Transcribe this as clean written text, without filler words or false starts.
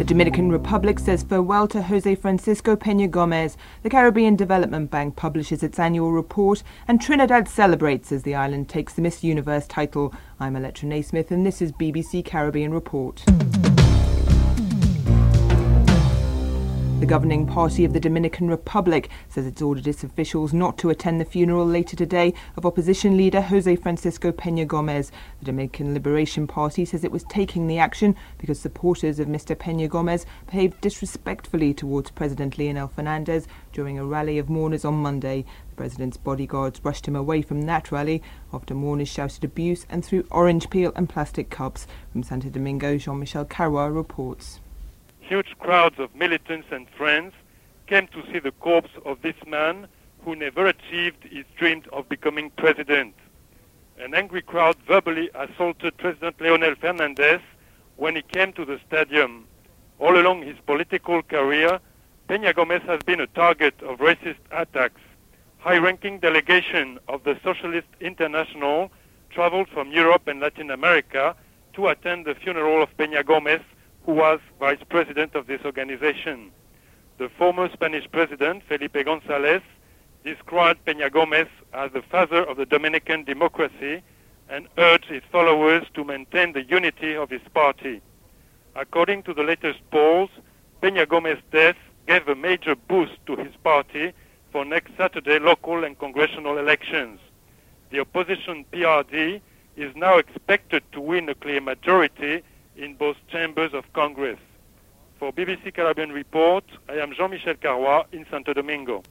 The Dominican Republic says farewell to Jose Francisco Peña Gomez. The Caribbean Development Bank publishes its annual report, and Trinidad celebrates as the island takes the Miss Universe title. I'm Electra Naismith, and this is BBC Caribbean Report. The governing party of the Dominican Republic says it's ordered its officials not to attend the funeral later today of opposition leader Jose Francisco Peña Gomez. The Dominican Liberation Party says it was taking the action because supporters of Mr. Peña Gomez behaved disrespectfully towards President Leonel Fernandez during a rally of mourners on Monday. The president's bodyguards rushed him away from that rally after mourners shouted abuse and threw orange peel and plastic cups. From Santo Domingo, Jean-Michel Carrois reports. Huge crowds of militants and friends came to see the corpse of this man who never achieved his dream of becoming president. An angry crowd verbally assaulted President Leonel Fernandez when he came to the stadium. All along his political career, Peña Gomez has been a target of racist attacks. High-ranking delegation of the Socialist International traveled from Europe and Latin America to attend the funeral of Peña Gomez, who was vice president of this organization. The former Spanish president, Felipe González, described Peña Gomez as the father of the Dominican democracy and urged his followers to maintain the unity of his party. According to the latest polls, Peña Gomez's death gave a major boost to his party for next Saturday local and congressional elections. The opposition PRD is now expected to win a clear majority in both chambers of Congress. For BBC Caribbean Report, I am Jean-Michel Carrois in Santo Domingo.